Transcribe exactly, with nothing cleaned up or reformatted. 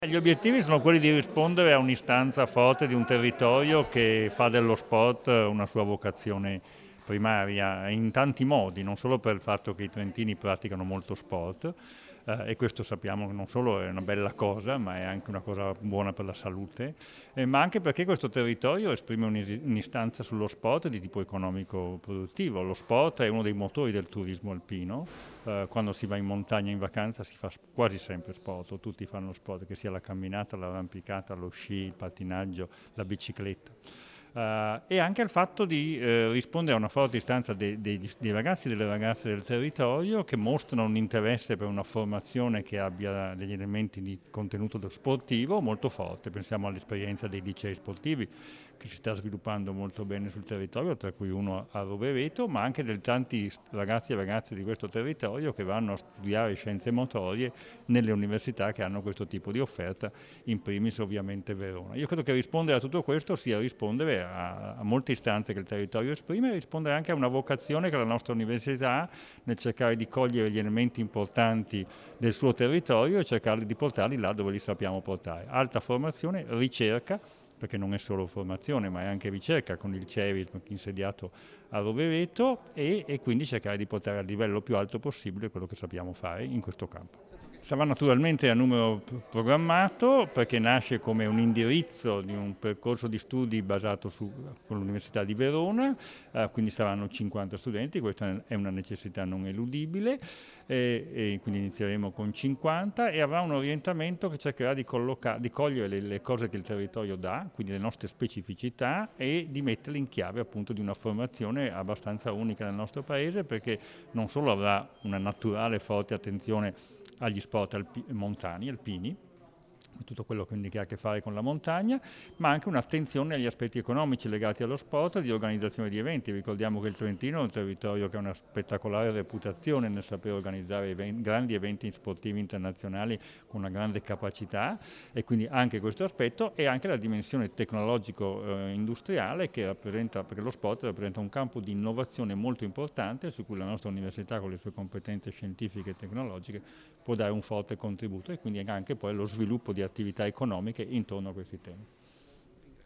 Gli obiettivi sono quelli di rispondere a un'istanza forte di un territorio che fa dello sport una sua vocazione primaria in tanti modi, non solo per il fatto che i trentini praticano molto sport, eh, e questo sappiamo che non solo è una bella cosa, ma è anche una cosa buona per la salute, eh, ma anche perché questo territorio esprime un'is- un'istanza sullo sport di tipo economico-produttivo. Lo sport è uno dei motori del turismo alpino. Eh, quando si va in montagna in vacanza si fa s- quasi sempre sport, o tutti fanno sport, che sia la camminata, l'arrampicata, lo sci, il pattinaggio, la bicicletta. Eh, e anche il fatto di eh, rispondere a una forte istanza dei, dei- dei ragazzi e delle ragazze del territorio che mostrano un interesse per una formazione che abbia degli elementi di contenuto sportivo molto forte. Pensiamo all'esperienza dei licei sportivi che si sta sviluppando molto bene sul territorio, tra cui uno a Rovereto, ma anche dei tanti ragazzi e ragazze di questo territorio che vanno a studiare scienze motorie nelle università che hanno questo tipo di offerta, in primis ovviamente Verona. Io credo che rispondere a tutto questo sia rispondere a, a molte istanze che il territorio esprime e rispondere anche a una vocazione che la nostra università ha nel cercare di cogliere gli elementi importanti del suo territorio e cercare di portarli là dove li sappiamo portare. Alta formazione, ricerca, perché non è solo formazione ma è anche ricerca con il CERISM insediato a Rovereto e, e quindi cercare di portare al livello più alto possibile quello che sappiamo fare in questo campo. Sarà naturalmente a numero programmato perché nasce come un indirizzo di un percorso di studi basato su, con l'Università di Verona, eh, quindi saranno cinquanta studenti, questa è una necessità non eludibile, e, e quindi inizieremo con cinquanta e avrà un orientamento che cercherà di, colloca- di cogliere le, le cose che il territorio dà, quindi le nostre specificità e di metterle in chiave appunto di una formazione abbastanza unica nel nostro paese perché non solo avrà una naturale forte attenzione agli sport alpi- montani, alpini, tutto quello quindi che ha a che fare con la montagna, ma anche un'attenzione agli aspetti economici legati allo sport e di organizzazione di eventi. Ricordiamo che il Trentino è un territorio che ha una spettacolare reputazione nel saper organizzare even- grandi eventi sportivi internazionali con una grande capacità e quindi anche questo aspetto e anche la dimensione tecnologico-industriale che rappresenta, perché lo sport rappresenta un campo di innovazione molto importante su cui la nostra università con le sue competenze scientifiche e tecnologiche può dare un forte contributo e quindi anche poi lo sviluppo di attività economiche intorno a questi temi.